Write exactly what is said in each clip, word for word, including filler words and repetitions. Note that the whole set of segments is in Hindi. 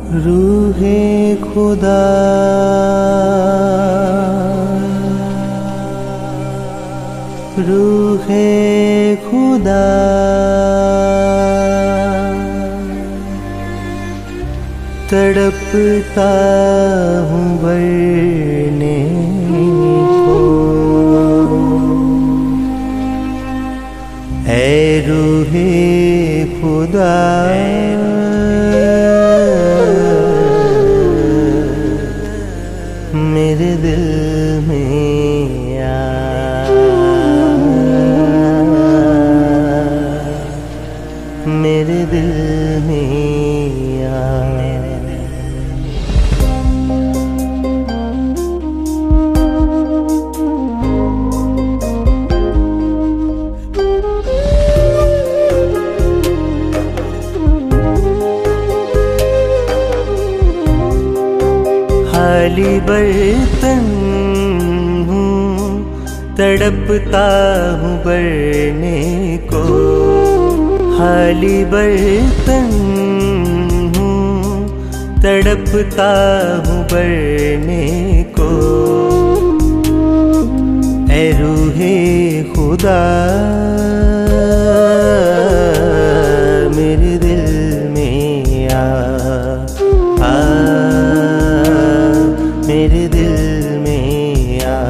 रूहे खुदा रूहे खुदा तड़पता हूँ वरने को, ऐ रूहे खुदा मेरे दिल में आ, मेरे दिल में आ। खाली बर्तन हूँ तड़पता हूँ भरने को, खाली बर्तन हूँ तड़पता हूँ भरने को, ऐ रूहे खुदा मेरे दिल में आ, आ मेरे दिल में आ।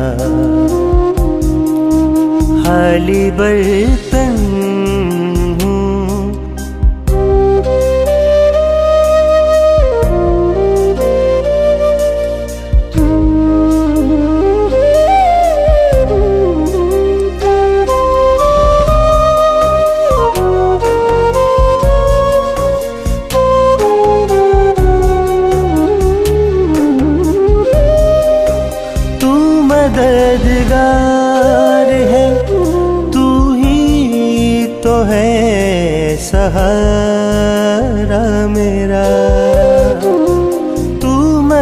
खाली बर्तन हूँ मददगार है तू ही तो है सहारा मेरा, तू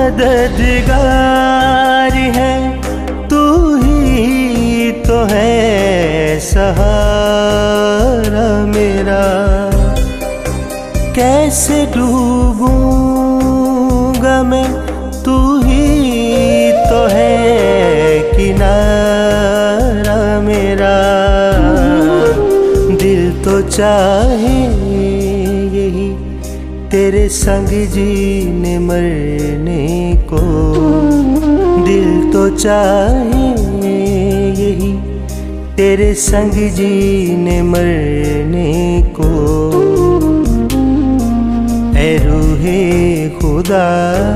मददगार है तू ही तो है सहारा मेरा। कैसे डूबूंगा मैं तू ही तो है किनारा मेरा, दिल तो चाहे यही तेरे संग जीने मरने को, दिल तो चाहे यही तेरे संग जीने मरने को, ऐ रूहे खुदा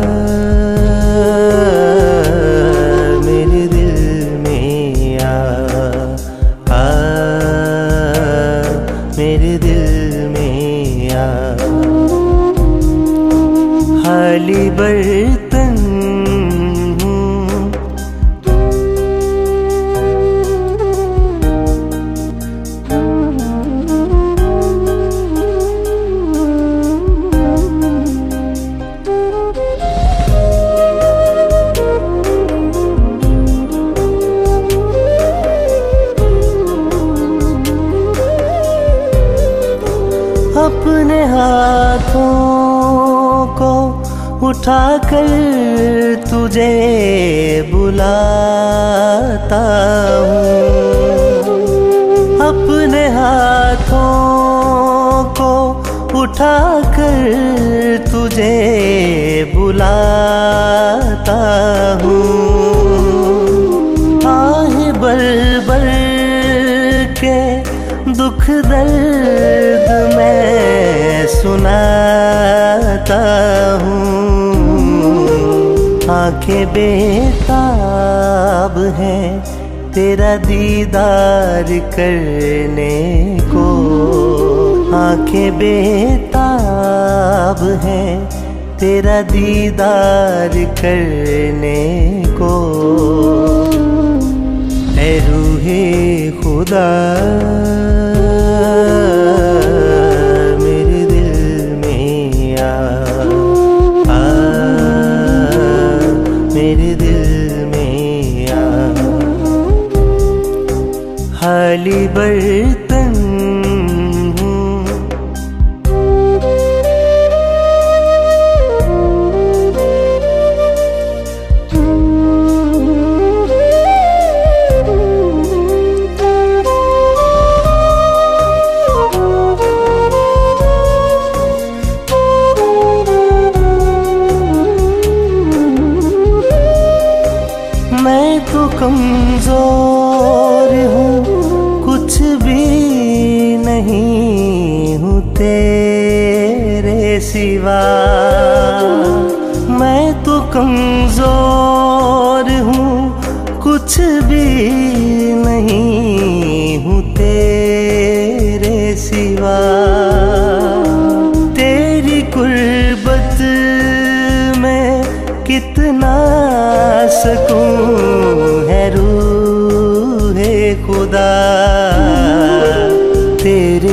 मेरे दिल में आ, आ मेरे दिल में आ। खाली बर्तन अपने हाथों को उठाकर तुझे बुलाता हूँ, अपने हाथों को उठाकर तुझे बुलाता हूँ। आह भर भर के दुख दर्द मैं सुनाता हूँ, आंखें बेताब हैं तेरा दीदार करने को, आंखें बेताब हैं तेरा दीदार करने को, ऐ रूहे खुदा मेरे दिल में आ, आ मेरे दिल में आ। खाली बर्तन हूँ कमजोर हूँ, कुछ भी नहीं हूँ तेरे सिवा। मैं तो कमजोर हूँ, कुछ भी नहीं हूँ तेरे सिवा। तेरी कुर्बत में कितना सुकून है रूहे खुदा। तेरे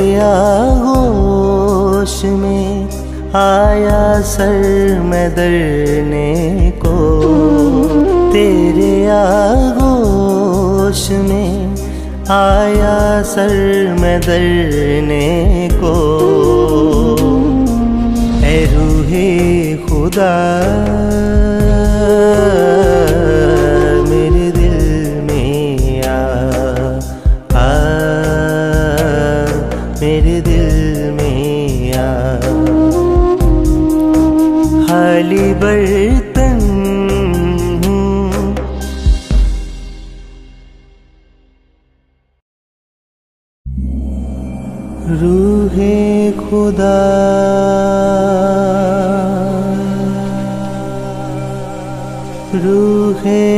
आगोश में आया सर मैं दरने को। तेरे आगोश में आया सर मैं दरने को। ऐ रूहे खुदा मेरे दिल में आ, आ मेरे दिल में आ। खाली बर्तन हूँ, रूहे खुदा रूहे